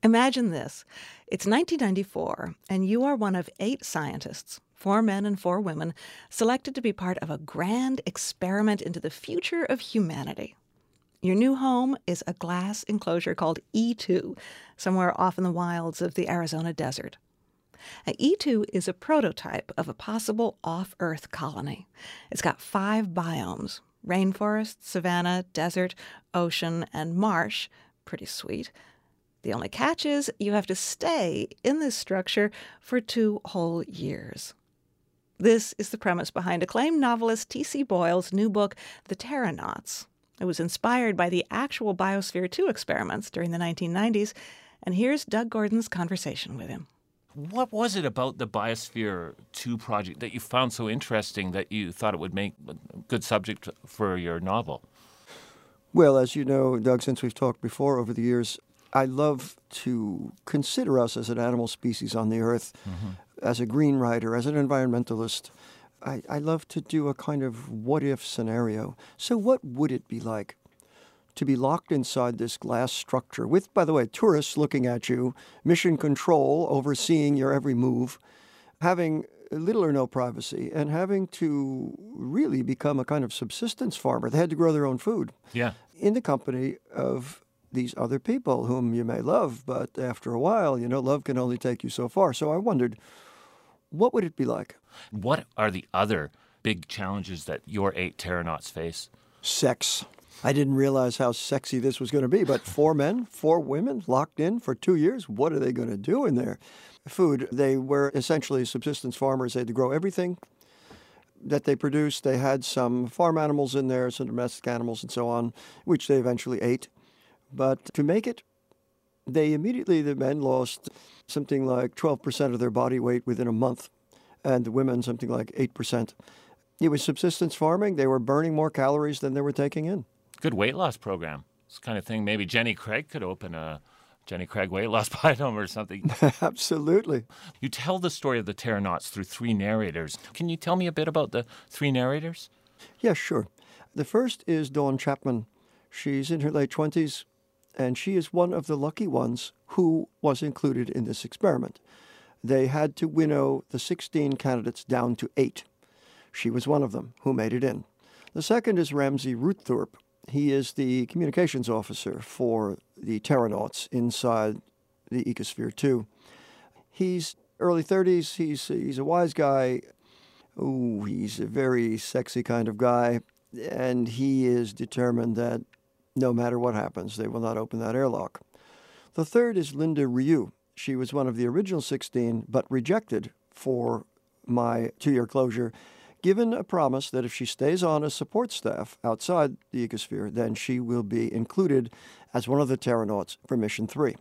Imagine this. It's 1994, and you are one of 8 scientists, 4 men and 4 women, selected to be part of a grand experiment into the future of humanity. Your new home is a glass enclosure called E2, somewhere off in the wilds of the Arizona desert. E2 is a prototype of a possible off-Earth colony. It's got 5 biomes: rainforest, savanna, desert, ocean, and marsh. Pretty sweet. The only catch is you have to stay in this structure for 2 whole years. This is the premise behind acclaimed novelist T.C. Boyle's new book, The Terranauts. It was inspired by the actual Biosphere 2 experiments during the 1990s, and here's Doug Gordon's conversation with him. What was it about the Biosphere 2 project that you found so interesting that you thought it would make a good subject for your novel? Well, as you know, Doug, since we've talked before over the years, I love to consider us as an animal species on the earth, as a green writer, as an environmentalist. I love to do a kind of what-if scenario. So what would it be like to be locked inside this glass structure with, by the way, tourists looking at you, mission control overseeing your every move, having little or no privacy, and having to really become a kind of subsistence farmer? They had to grow their own food. Yeah. In the company of these other people whom you may love, but after a while, love can only take you so far. So I wondered, what would it be like? What are the other big challenges that your 8 Terranauts face? Sex. I didn't realize how sexy this was going to be, but 4 men, 4 women locked in for 2 years. What are they going to do in there? Food. They were essentially subsistence farmers. They had to grow everything that they produced. They had some farm animals in there, some domestic animals and so on, which they eventually ate. But to make it, the men lost something like 12% of their body weight within a month, and the women something like 8%. It was subsistence farming. They were burning more calories than they were taking in. Good weight loss program. It's the kind of thing maybe Jenny Craig could open a Jenny Craig weight loss biome or something. Absolutely. You tell the story of the Terranauts through 3 narrators. Can you tell me a bit about the 3 narrators? Yeah, sure. The first is Dawn Chapman. She's in her late 20s, and she is one of the lucky ones who was included in this experiment. They had to winnow the 16 candidates down to 8. She was one of them who made it in. The second is Ramsey Ruththorpe. He is the communications officer for the Terranauts inside the Ecosphere 2. He's early 30s. He's a wise guy. Ooh, he's a very sexy kind of guy, and he is determined that no matter what happens, they will not open that airlock. The third is Linda Ryu. She was one of the original 16, but rejected for my 2-year closure, given a promise that if she stays on as support staff outside the Ecosphere, then she will be included as one of the Terranauts for Mission 3.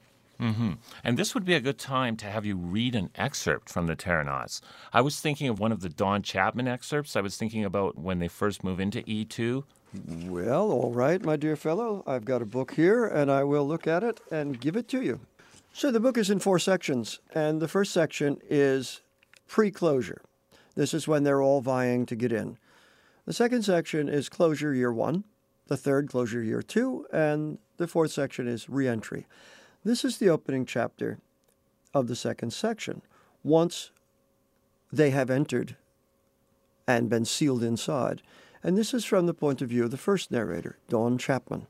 And this would be a good time to have you read an excerpt from the Terranauts. I was thinking of one of the Dawn Chapman excerpts. I was thinking about when they first move into E2. Well, all right, my dear fellow. I've got a book here, and I will look at it and give it to you. So the book is in 4 sections, and the first section is pre-closure. This is when they're all vying to get in. The second section is closure year 1, the third closure year 2, and the fourth section is re-entry. This is the opening chapter of the second section. Once they have entered and been sealed inside. And this is from the point of view of the first narrator, Dawn Chapman.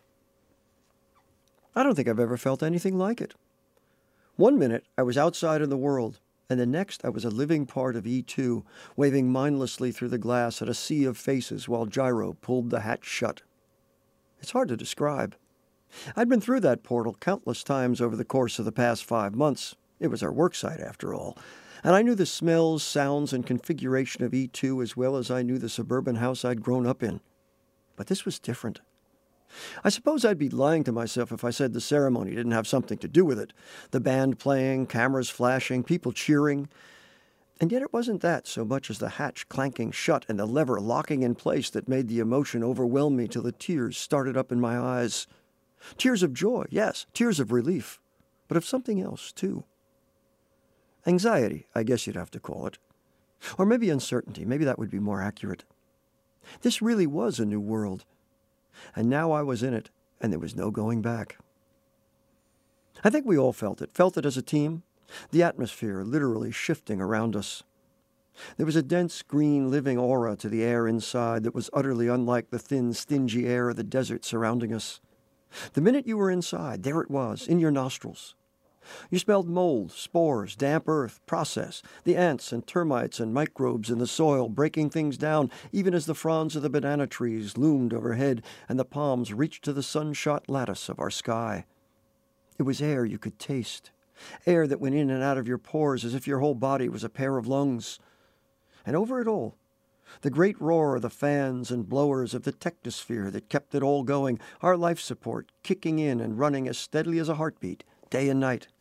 I don't think I've ever felt anything like it. 1 minute, I was outside in the world, and the next I was a living part of E2, waving mindlessly through the glass at a sea of faces while Gyro pulled the hatch shut. It's hard to describe. I'd been through that portal countless times over the course of the past 5 months. It was our worksite, after all. And I knew the smells, sounds, and configuration of E2 as well as I knew the suburban house I'd grown up in. But this was different. I suppose I'd be lying to myself if I said the ceremony didn't have something to do with it. The band playing, cameras flashing, people cheering. And yet it wasn't that so much as the hatch clanking shut and the lever locking in place that made the emotion overwhelm me till the tears started up in my eyes. Tears of joy, yes, tears of relief, but of something else, too. Anxiety, I guess you'd have to call it. Or maybe uncertainty, maybe that would be more accurate. This really was a new world. And now I was in it, and there was no going back. I think we all felt it as a team, the atmosphere literally shifting around us. There was a dense green living aura to the air inside that was utterly unlike the thin, stingy air of the desert surrounding us. The minute you were inside, there it was, in your nostrils. You smelled mold, spores, damp earth, process, the ants and termites and microbes in the soil breaking things down even as the fronds of the banana trees loomed overhead and the palms reached to the sun-shot lattice of our sky. It was air you could taste, air that went in and out of your pores as if your whole body was a pair of lungs. And over it all, the great roar of the fans and blowers of the technosphere that kept it all going, our life support kicking in and running as steadily as a heartbeat, day and night.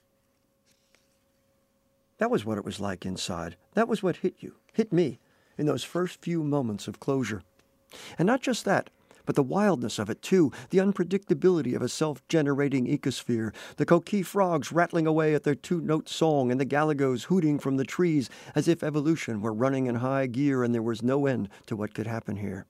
That was what it was like inside. That was what hit you, hit me, in those first few moments of closure. And not just that, but the wildness of it too, the unpredictability of a self-generating ecosphere, the coqui frogs rattling away at their two-note song and the galagos hooting from the trees as if evolution were running in high gear and there was no end to what could happen here.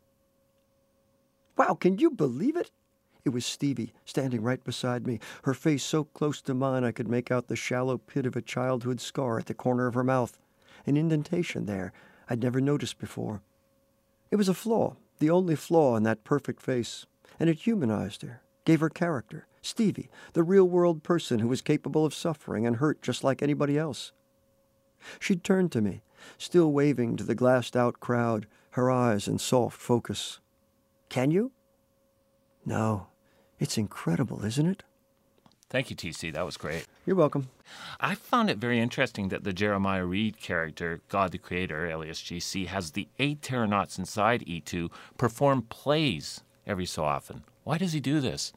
Wow, can you believe it? It was Stevie, standing right beside me, her face so close to mine I could make out the shallow pit of a childhood scar at the corner of her mouth, an indentation there I'd never noticed before. It was a flaw, the only flaw in that perfect face, and it humanized her, gave her character. Stevie, the real-world person who was capable of suffering and hurt just like anybody else. She'd turned to me, still waving to the glassed-out crowd, her eyes in soft focus. Can you? No. It's incredible, isn't it? Thank you, TC. That was great. You're welcome. I found it very interesting that the Jeremiah Reed character, God the Creator, alias GC, has the 8 Terranauts inside E2 perform plays every so often. Why does he do this?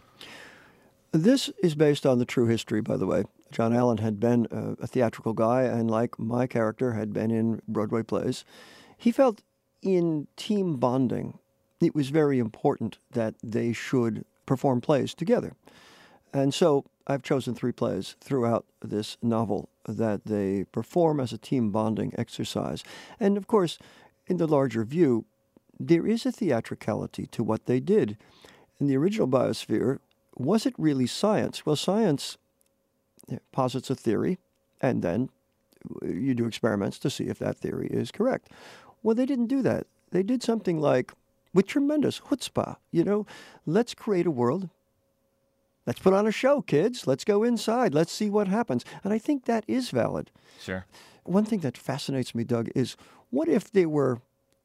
This is based on the true history, by the way. John Allen had been a theatrical guy, and like my character, had been in Broadway plays. He felt in team bonding, it was very important that they should perform plays together. And so I've chosen 3 plays throughout this novel that they perform as a team bonding exercise. And of course, in the larger view, there is a theatricality to what they did. In the original Biosphere, was it really science? Well, science posits a theory, and then you do experiments to see if that theory is correct. Well, they didn't do that. They did something like, with tremendous chutzpah, let's create a world. Let's put on a show, kids. Let's go inside. Let's see what happens. And I think that is valid. Sure. One thing that fascinates me, Doug, is what if there were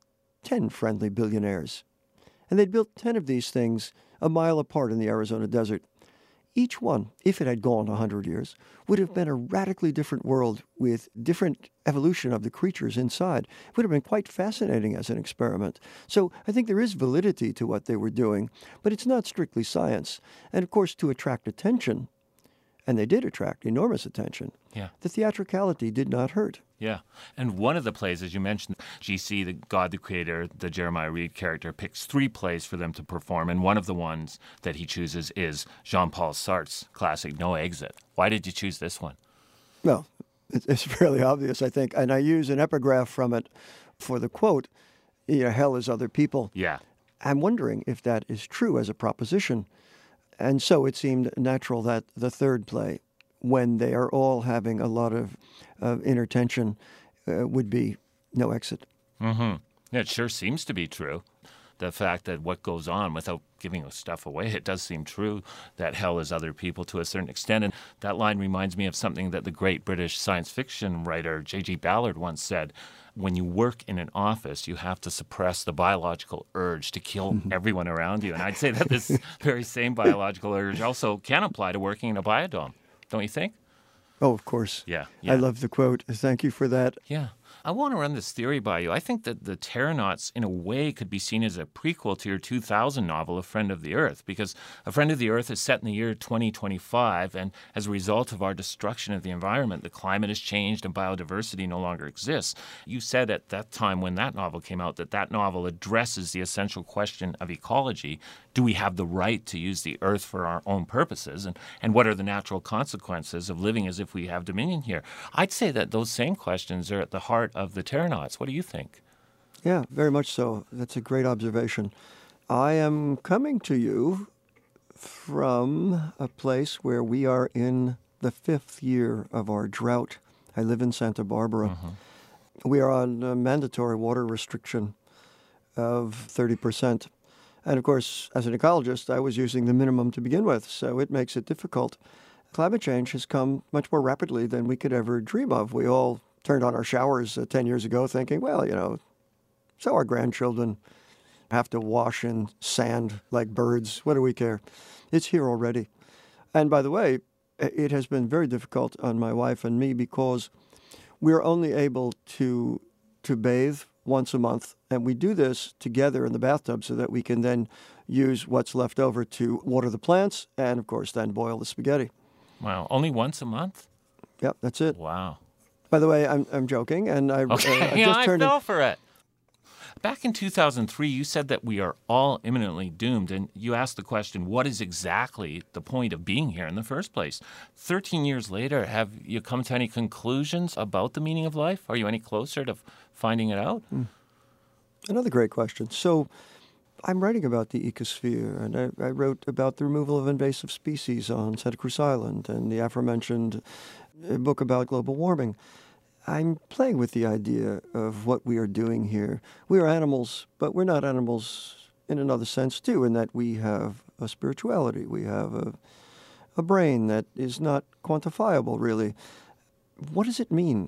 10 friendly billionaires and they'd built 10 of these things a mile apart in the Arizona desert? Each one, if it had gone 100 years, would have been a radically different world with different evolution of the creatures inside. It would have been quite fascinating as an experiment. So I think there is validity to what they were doing, but it's not strictly science. And of course, to attract attention, and they did attract enormous attention, Yeah. the theatricality did not hurt. Yeah. And one of the plays, as you mentioned, GC, the God the Creator, the Jeremiah Reed character, picks 3 plays for them to perform. And one of the ones that he chooses is Jean-Paul Sartre's classic No Exit. Why did you choose this one? Well, it's fairly obvious, I think. And I use an epigraph from it for the quote, hell is other people. Yeah. I'm wondering if that is true as a proposition. And so it seemed natural that the third play, when they are all having a lot of inner tension, would be No Exit. Mm-hmm. It sure seems to be true. The fact that what goes on, without giving stuff away, it does seem true that hell is other people to a certain extent. And that line reminds me of something that the great British science fiction writer J.G. Ballard once said. When you work in an office, you have to suppress the biological urge to kill everyone around you. And I'd say that this very same biological urge also can apply to working in a biodome. Don't you think? Oh, of course. Yeah. I love the quote. Thank you for that. Yeah. I want to run this theory by you. I think that the Terranauts, in a way, could be seen as a prequel to your 2000 novel, A Friend of the Earth, because A Friend of the Earth is set in the year 2025, and as a result of our destruction of the environment, the climate has changed and biodiversity no longer exists. You said at that time when that novel came out that that novel addresses the essential question of ecology. Do we have the right to use the Earth for our own purposes? And what are the natural consequences of living as if we have dominion here? I'd say that those same questions are at the heart of the Terranauts. What do you think? Yeah, very much so. That's a great observation. I am coming to you from a place where we are in the 5th year of our drought. I live in Santa Barbara. We are on a mandatory water restriction of 30%. And of course, as an ecologist, I was using the minimum to begin with, so it makes it difficult. Climate change has come much more rapidly than we could ever dream of. We all turned on our showers 10 years ago thinking, well, so our grandchildren have to wash in sand like birds. What do we care? It's here already. And by the way, it has been very difficult on my wife and me because we're only able to bathe once a month, and we do this together in the bathtub so that we can then use what's left over to water the plants and, of course, then boil the spaghetti. Wow, only once a month? Yep, that's it. Wow. By the way, I'm joking, and I just I fell for it. Back in 2003, you said that we are all imminently doomed, and you asked the question, what is exactly the point of being here in the first place? 13 years later, have you come to any conclusions about the meaning of life? Are you any closer to finding it out? Another great question. So I'm writing about the ecosphere, and I wrote about the removal of invasive species on Santa Cruz Island and the aforementioned book about global warming. I'm playing with the idea of what we are doing here. We are animals, but we're not animals in another sense, too, in that we have a spirituality. We have a brain that is not quantifiable, really. What does it mean?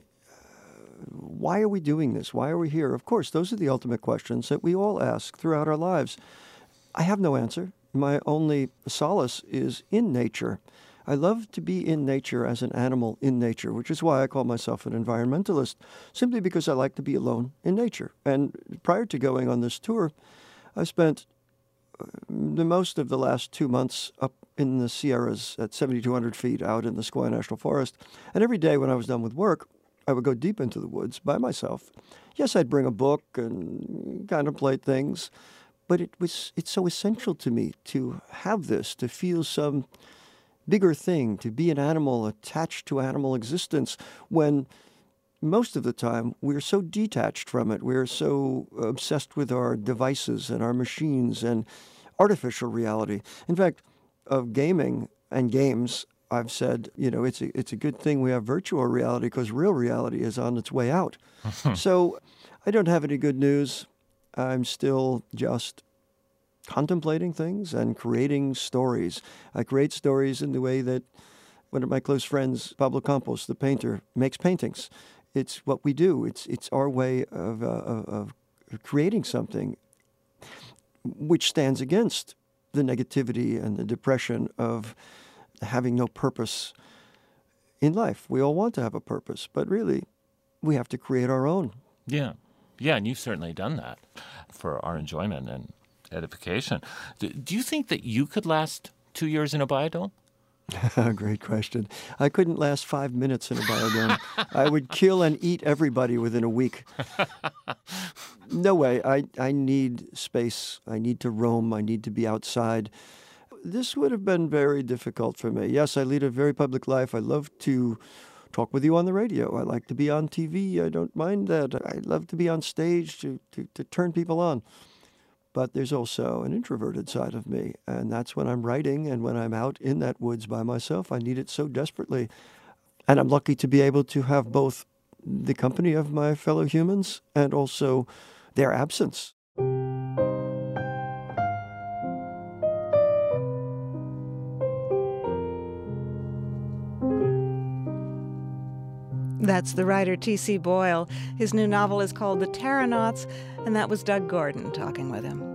Why are we doing this? Why are we here? Of course, those are the ultimate questions that we all ask throughout our lives. I have no answer. My only solace is in nature. I love to be in nature as an animal in nature, which is why I call myself an environmentalist, simply because I like to be alone in nature. And prior to going on this tour, I spent the most of the last 2 months up in the Sierras at 7,200 feet out in the Sequoia National Forest. And every day when I was done with work, I would go deep into the woods by myself. Yes, I'd bring a book and contemplate things, but it's so essential to me to have this, to feel some bigger thing, to be an animal attached to animal existence, when most of the time we're so detached from it. We're so obsessed with our devices and our machines and artificial reality. In fact, of gaming and games, I've said, it's a good thing we have virtual reality because real reality is on its way out. So I don't have any good news. I'm still just contemplating things and creating stories. I create stories in the way that one of my close friends, Pablo Campos, the painter, makes paintings. It's what we do. It's our way of creating something which stands against the negativity and the depression of having no purpose in life. We all want to have a purpose, but really, we have to create our own. Yeah, and you've certainly done that for our enjoyment and edification. Do you think that you could last 2 years in a biodome? Great question. I couldn't last 5 minutes in a biodome. I would kill and eat everybody within a week. No way. I need space. I need to roam. I need to be outside. This would have been very difficult for me. Yes, I lead a very public life. I love to talk with you on the radio. I like to be on TV. I don't mind that. I love to be on stage to turn people on. But there's also an introverted side of me, and that's when I'm writing and when I'm out in that woods by myself. I need it so desperately. And I'm lucky to be able to have both the company of my fellow humans and also their absence. That's the writer T.C. Boyle. His new novel is called The Terranauts, and that was Doug Gordon talking with him.